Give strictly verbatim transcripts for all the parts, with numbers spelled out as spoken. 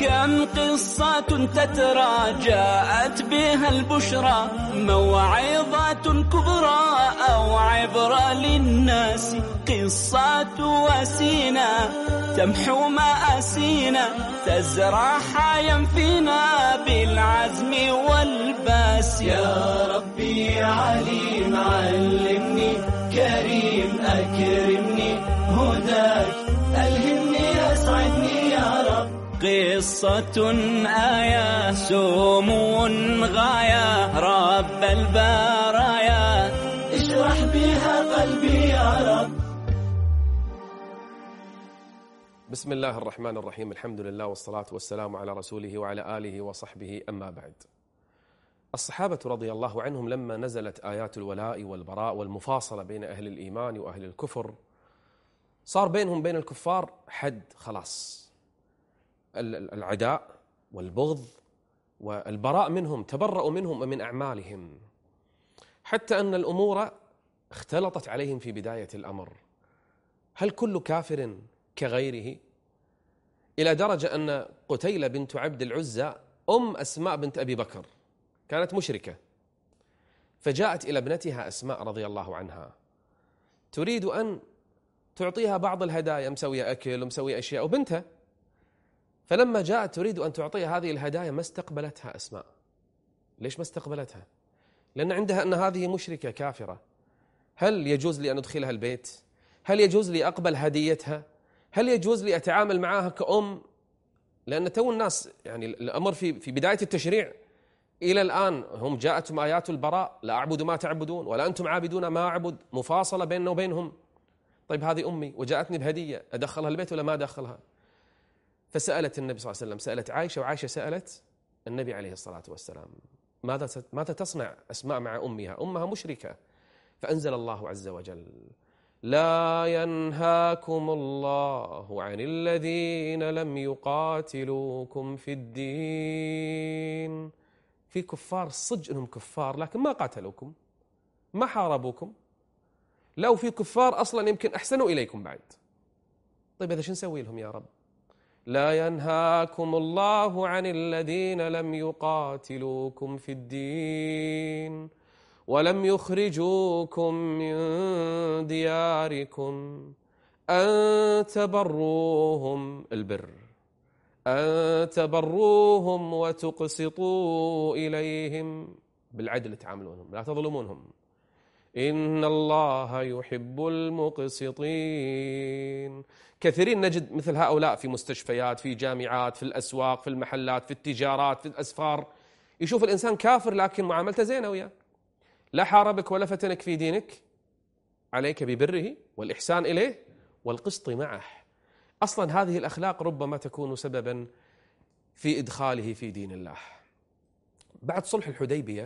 كم قصة تترى جاءت بها البشرى، موعظة كبرى أو عبرة للناس، قصة وسينا تمحو مآسينا، تزرع حيا فينا بالعزم والباس. يا ربي يا عليم علمني، كريم أكرمني، هداك ألهمني أسعدني يا رب. قصة آية سمو غاية، رب البرايا اشرح بها قلبي يا رب. بسم الله الرحمن الرحيم، الحمد لله والصلاة والسلام على رسوله وعلى آله وصحبه، أما بعد. الصحابة رضي الله عنهم لما نزلت آيات الولاء والبراء والمفاصلة بين أهل الإيمان وأهل الكفر، صار بينهم بين الكفار حد خلاص، العداء والبغض والبراء منهم، تبرأوا منهم ومن أعمالهم، حتى أن الأمور اختلطت عليهم في بداية الأمر. هل كل كافر كغيره؟ إلى درجة أن قتيلة بنت عبد العزى أم أسماء بنت أبي بكر كانت مشركة، فجاءت إلى ابنتها أسماء رضي الله عنها تريد أن تعطيها بعض الهدايا، مسوية أكل ومسوية أشياء، وبنتها. فلما جاءت تريد أن تعطيها هذه الهدايا ما استقبلتها أسماء. ليش ما استقبلتها؟ لأن عندها أن هذه مشركة كافرة. هل يجوز لي أن أدخلها البيت؟ هل يجوز لي أقبل هديتها؟ هل يجوز لي أتعامل معها كأم؟ لأن تو الناس يعني الأمر في في بداية التشريع إلى الآن هم جاءتهم آيات البراء، لا أعبد ما تعبدون ولا أنتم عابدون ما أعبد، مفاصلة بيننا وبينهم. طيب هذه أمي وجاءتني بهدية، أدخلها البيت ولا ما أدخلها؟ فسألت النبي صلى الله عليه وسلم، سألت عائشة، وعائشة سألت النبي عليه الصلاة والسلام، ماذا ماذا تصنع أسماء مع أمها؟ أمها مشركة. فأنزل الله عز وجل: لا ينهاكم الله عن الذين لم يقاتلوكم في الدين. في كفار صدق انهم كفار لكن ما قاتلوكم، ما حاربوكم، لو في كفار اصلا يمكن احسنوا اليكم بعد. طيب هذا شو نسوي لهم يا رب؟ لا ينهاكم الله عن الذين لم يقاتلوكم في الدين ولم يخرجوكم من دياركم أن تبروهم، البر، أن تبروهم وتقسطوا إليهم، بالعدل تعاملونهم، لا تظلمونهم، إن الله يحب المقسطين. كثيرين نجد مثل هؤلاء في مستشفيات، في جامعات، في الأسواق، في المحلات، في التجارات، في الأسفار. يشوف الإنسان كافر لكن معاملته زينة وياه، لا حاربك ولا فتنك في دينك، عليك ببره والإحسان إليه والقسط معه. أصلا هذه الأخلاق ربما تكون سببا في إدخاله في دين الله. بعد صلح الحديبية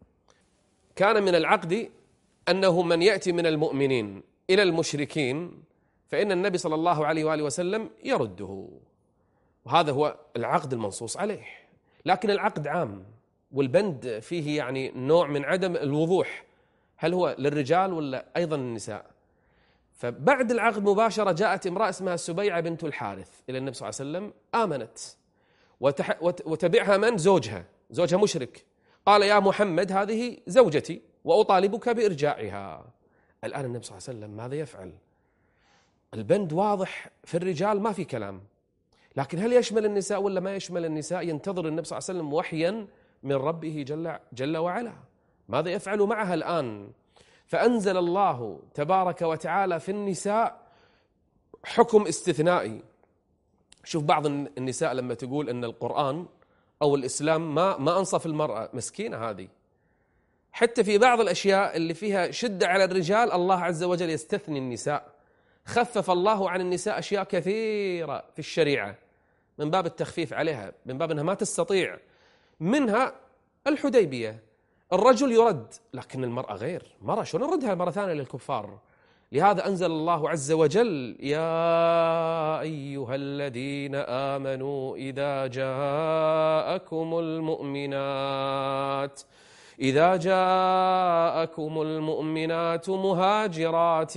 كان من العقد أنه من يأتي من المؤمنين إلى المشركين فإن النبي صلى الله عليه وآله وسلم يرده، وهذا هو العقد المنصوص عليه. لكن العقد عام، والبند فيه يعني نوع من عدم الوضوح، هل هو للرجال ولا أيضا النساء؟ فبعد العقد مباشرة جاءت امرأة اسمها سبيعة بنت الحارث إلى النبي صلى الله عليه وسلم، آمنت وتح... وتبعها من زوجها، زوجها مشرك، قال يا محمد هذه زوجتي وأطالبك بإرجاعها. الآن النبي صلى الله عليه وسلم ماذا يفعل؟ البند واضح، في الرجال ما في كلام، لكن هل يشمل النساء ولا ما يشمل النساء؟ ينتظر النبي صلى الله عليه وسلم وحيا من ربه جل, جل وعلا، ماذا يفعل معها الآن؟ فأنزل الله تبارك وتعالى في النساء حكم استثنائي. شوف بعض النساء لما تقول أن القرآن أو الإسلام ما ما أنصف المرأة، مسكينة هذه. حتى في بعض الأشياء اللي فيها شدة على الرجال الله عز وجل يستثني النساء. خفف الله عن النساء أشياء كثيرة في الشريعة من باب التخفيف عليها، من باب أنها ما تستطيع، منها الحديبية. الرجل يرد لكن المرأة غير، مرة شو نردها مرة ثانية للكفار؟ لهذا أنزل الله عز وجل يا أيها الذين آمنوا إذا جاءكم المؤمنات إذا جاءكم المؤمنات مهاجرات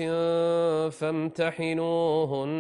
فامتحنوهن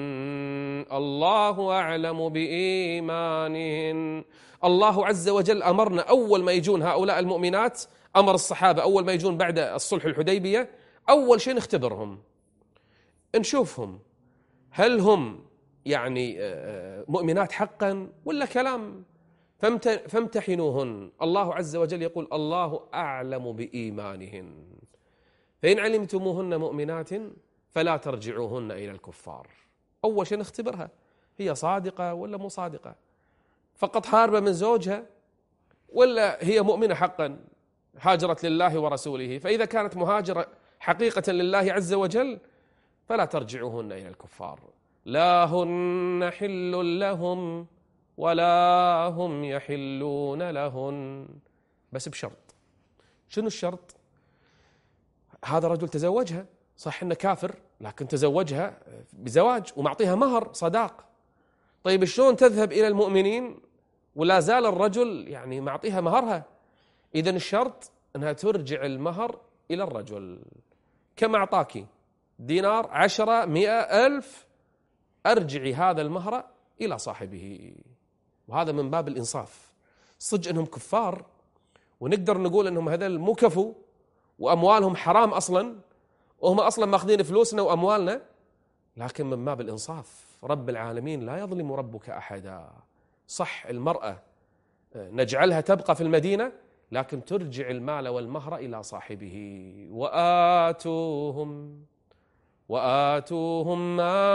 الله أعلم بإيمانهن. الله عز وجل أمرنا أول ما يجون هؤلاء المؤمنات، أمر الصحابة أول ما يجون بعد الصلح الحديبية أول شيء نختبرهم، نشوفهم هل هم يعني مؤمنات حقا ولا كلام. فامتحنوهن، الله عز وجل يقول الله أعلم بإيمانهن، فإن علمتموهن مؤمنات فلا ترجعوهن إلى الكفار. أول شيء نختبرها هي صادقة ولا مو صادقة، فقط هاربة من زوجها ولا هي مؤمنة حقا هاجرت لله ورسوله. فإذا كانت مهاجرة حقيقة لله عز وجل فلا ترجعوهن إلى الكفار، لا هن حل لهم ولا هم يحلون لهن، بس بشرط. شنو الشرط؟ هذا رجل تزوجها، صح انه كافر لكن تزوجها بزواج ومعطيها مهر صداق. طيب شلون تذهب إلى المؤمنين ولا زال الرجل يعني معطيها مهرها؟ إذن الشرط أنها ترجع المهر إلى الرجل. كم أعطاكي؟ دينار، عشرة، مئة، ألف، أرجعي هذا المهر إلى صاحبه. وهذا من باب الإنصاف. صدق أنهم كفار ونقدر نقول أنهم هذول مو كفوا وأموالهم حرام أصلا وهم أصلا ماخذين فلوسنا وأموالنا، لكن من باب الإنصاف رب العالمين لا يظلم ربك أحدا. صح المرأة نجعلها تبقى في المدينة لكن ترجع المال والمهر إلى صاحبه. وآتوهم وآتوهم ما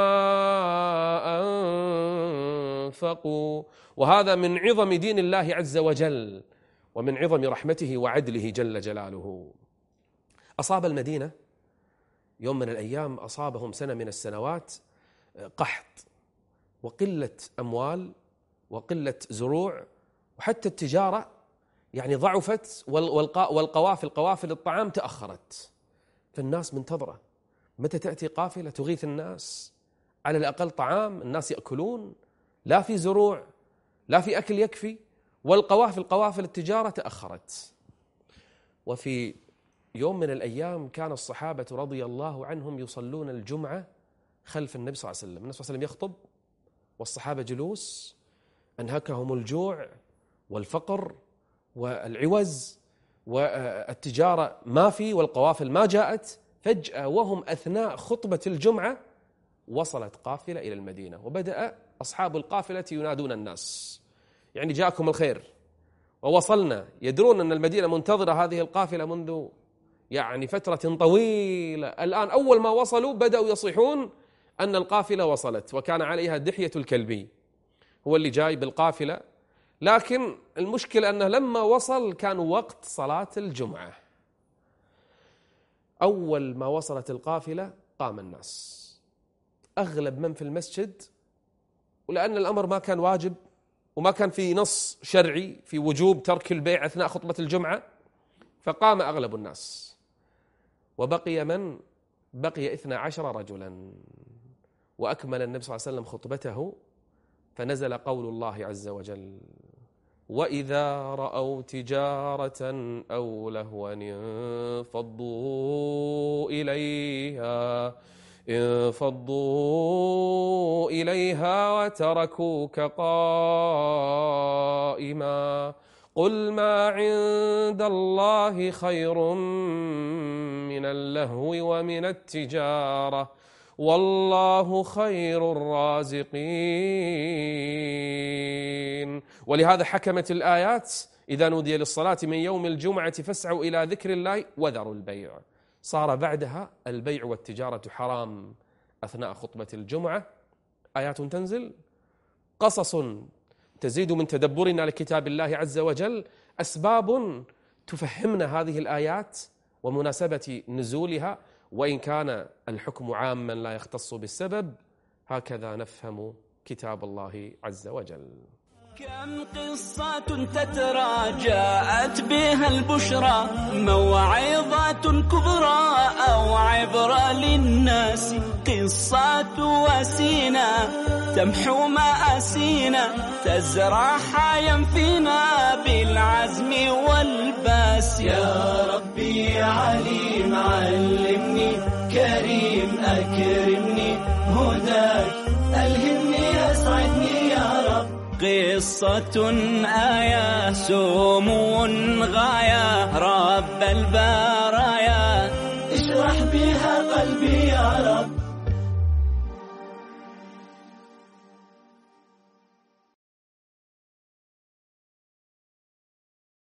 أنفقوا. وهذا من عظم دين الله عز وجل ومن عظم رحمته وعدله جل جلاله. أصاب المدينة يوم من الأيام، أصابهم سنة من السنوات قحط وقلة أموال وقلة زروع، وحتى التجارة يعني ضعفت، والقوافل قوافل الطعام تأخرت. فالناس منتظرة متى تأتي قافلة تغيث الناس، على الأقل طعام الناس يأكلون. لا في زروع لا في أكل يكفي، والقوافل قوافل التجارة تأخرت. وفي يوم من الأيام كان الصحابة رضي الله عنهم يصلون الجمعة خلف النبي صلى الله عليه وسلم. النبي صلى الله عليه وسلم يخطب والصحابة جلوس، أنهكهم الجوع والفقر والعوز والتجارة ما في والقوافل ما جاءت. فجأة وهم أثناء خطبة الجمعة وصلت قافلة إلى المدينة، وبدأ أصحاب القافلة ينادون الناس يعني جاءكم الخير ووصلنا. يدرون أن المدينة منتظرة هذه القافلة منذ يعني فترة طويلة. الآن أول ما وصلوا بدأوا يصيحون أن القافلة وصلت، وكان عليها دحية الكلبي هو اللي جاي بالقافلة. لكن المشكلة أنه لما وصل كان وقت صلاة الجمعة. أول ما وصلت القافلة قام الناس، أغلب من في المسجد، ولأن الأمر ما كان واجب وما كان في نص شرعي في وجوب ترك البيع أثناء خطبة الجمعة، فقام أغلب الناس. وبقي من؟ بقي اثنا عشر رجلا. وأكمل النبي صلى الله عليه وسلم خطبته، فنزل قول الله عز وجل: وإذا رأوا تجارة أو لهوا انفضوا إليها انفضوا إليها وتركوك قائما قل ما عند الله خير من اللهو ومن التجارة والله خير الرازقين. ولهذا حكمت الآيات: إذا نودي للصلاة من يوم الجمعة فاسعوا إلى ذكر الله وذروا البيع. صار بعدها البيع والتجارة حرام أثناء خطبة الجمعة. آيات تنزل، قصص تزيد من تدبرنا لكتاب الله عز وجل، أسباب تفهمنا هذه الآيات ومناسبة نزولها. وإن كان الحكم عاما لا يختص بالسبب، هكذا نفهم كتاب الله عز وجل. كم قصة تترى جاءت بها البشرى موعظة كبرى أو عبرة للناس قصة واسينا تمحو مآسينا تزرع حيا فينا بالعزم والباس. يا ربي يا عليم علمني كريم أكرمني هداك ألهمني أسعدني يا رب. قصة آية سمو غاية رب البرايا اشرح بها قلبي يا رب.